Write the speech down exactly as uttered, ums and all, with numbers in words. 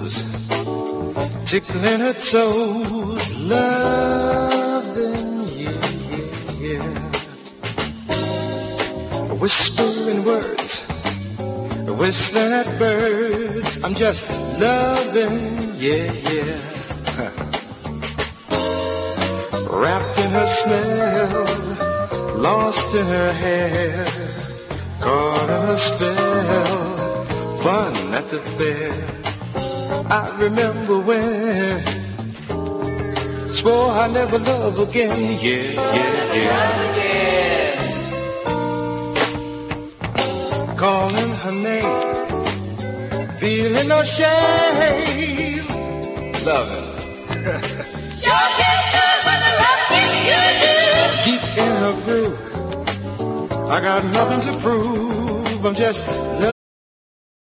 blues, tickling her toes, loving, yeah, yeah, yeah. Whispering words, whistling at birds, I'm just loving, yeah, yeah. Wrapped in her smell, lost in her hair, caught in a spell, fun at the fair. I remember when swore I'd never love again, yeah, yeah, yeah. Calling her name, feeling no shame, loving. Sure gets good when the love is you do. Deep in her groove, I got nothing to prove, I'm just loving.